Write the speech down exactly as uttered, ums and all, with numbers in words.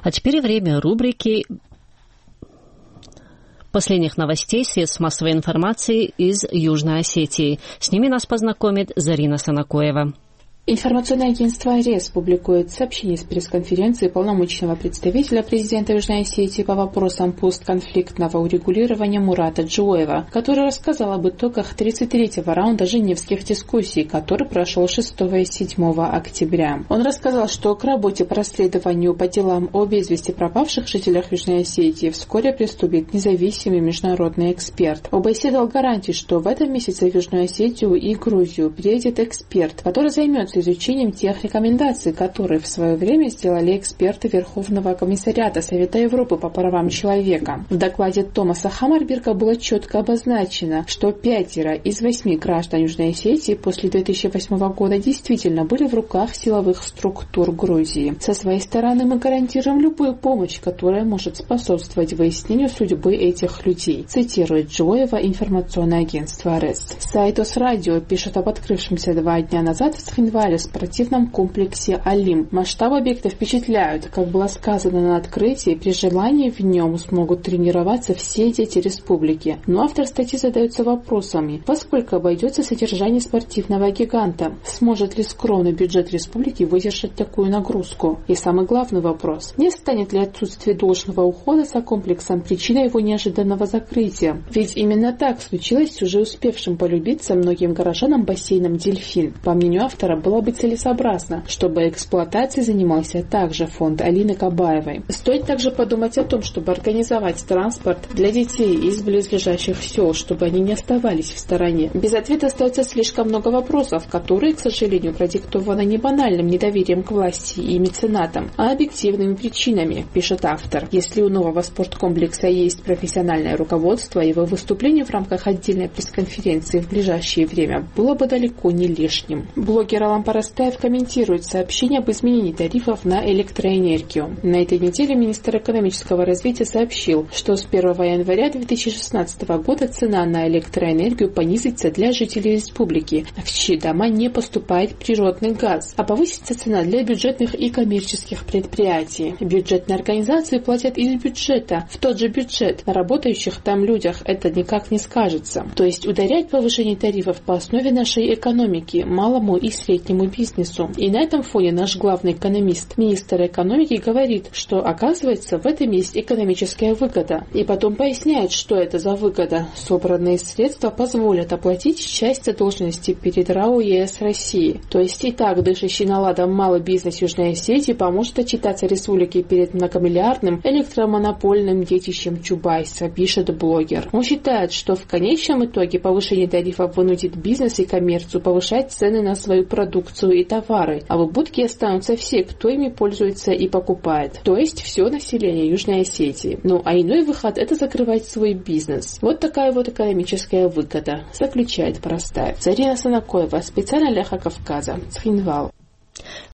А теперь время рубрики последних новостей средств массовой информации из Южной Осетии. С ними нас познакомит Зарина Санакоева. Информационное агентство РЕС публикует сообщение с пресс-конференции полномочного представителя президента Южной Осетии по вопросам постконфликтного урегулирования Мурата Джоева, который рассказал об итогах тридцать третьего раунда женевских дискуссий, который прошел шестого и седьмого октября. Он рассказал, что к работе по расследованию по делам о без вести пропавших жителях Южной Осетии вскоре приступит независимый международный эксперт. ОБСЕ дал гарантии, что в этом месяце в Южную Осетию и Грузию приедет эксперт, который займется изучением тех рекомендаций, которые в свое время сделали эксперты Верховного комиссариата Совета Европы по правам человека. В докладе Томаса Хаммарберга было четко обозначено, что пятеро из восьми граждан Южной Осетии после две тысячи восьмого года действительно были в руках силовых структур Грузии. Со своей стороны мы гарантируем любую помощь, которая может способствовать выяснению судьбы этих людей, цитирует Джоева информационное агентство РЕС. Сайт ОСРадио пишет об открывшемся два дня назад в Схинвале в спортивном комплексе «Алим». Масштабы объекта впечатляют. Как было сказано на открытии, при желании в нем смогут тренироваться все дети республики. Но автор статьи задается вопросами, во сколько обойдется содержание спортивного гиганта, сможет ли скромный бюджет республики выдержать такую нагрузку. И самый главный вопрос, не станет ли отсутствие должного ухода за комплексом причиной его неожиданного закрытия? Ведь именно так случилось с уже успевшим полюбиться многим горожанам бассейном «Дельфин». По мнению автора, было бы целесообразно, чтобы эксплуатацией занимался также фонд Алины Кабаевой. Стоит также подумать о том, чтобы организовать транспорт для детей из близлежащих сел, чтобы они не оставались в стороне. Без ответа остается слишком много вопросов, которые, к сожалению, продиктованы не банальным недоверием к власти и меценатам, а объективными причинами, пишет автор. Если у нового спорткомплекса есть профессиональное руководство, его выступление в рамках отдельной пресс-конференции в ближайшее время было бы далеко не лишним. Блогер Алан Парастаев комментирует сообщение об изменении тарифов на электроэнергию. На этой неделе министр экономического развития сообщил, что с первого января две тысячи шестнадцатого года цена на электроэнергию понизится для жителей республики, в чьи дома не поступает природный газ, а повысится цена для бюджетных и коммерческих предприятий. Бюджетные организации платят из бюджета в тот же бюджет. На работающих там людях это никак не скажется. То есть ударять повышение тарифов по основе нашей экономики малому и среднему бизнесу. И на этом фоне наш главный экономист, министр экономики, говорит, что, оказывается, в этом есть экономическая выгода. И потом поясняет, что это за выгода. Собранные средства позволят оплатить часть задолженности перед РАО ЕС России. То есть и так дышащий наладом малый бизнес Южной Осетии поможет отчитаться республике перед многомиллиардным электромонопольным детищем Чубайса, пишет блогер. Он считает, что в конечном итоге повышение тарифов вынудит бизнес и коммерцию повышать цены на свою продукцию и товары, а в убытке останутся все, кто ими пользуется и покупает. То есть все население Южной Осетии. Ну а иной выход — это закрывать свой бизнес. Вот такая вот экономическая выгода, заключает Парастаев. Зарина Санакоева, специально для Кавказа, Схинвал.